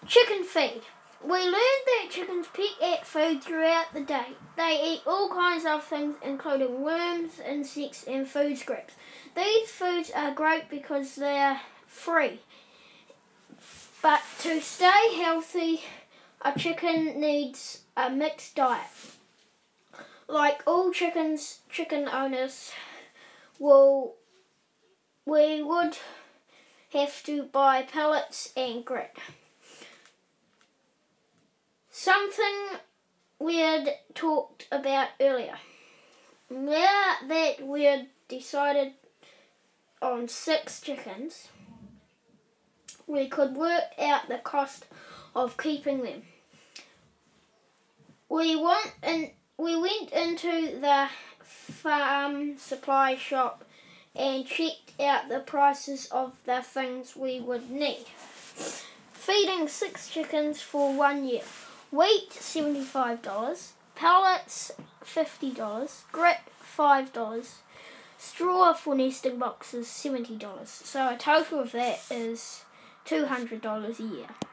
Chicken feed. We learned that chickens pick at food throughout the day. They eat all kinds of things, including worms, insects, and food scraps. These foods are great because they are free. But to stay healthy, a chicken needs a mixed diet. Like all chicken owners, we would have to buy pellets and grit. Something we had talked about earlier. Now that we had decided on 6 chickens, we could work out the cost of keeping them. We went into the farm supply shop and checked out the prices of the things we would need. Feeding 6 chickens for 1 year. Wheat, $75. Pellets, $50. Grit, $5. Straw for nesting boxes, $70. So a total of that is $200 a year.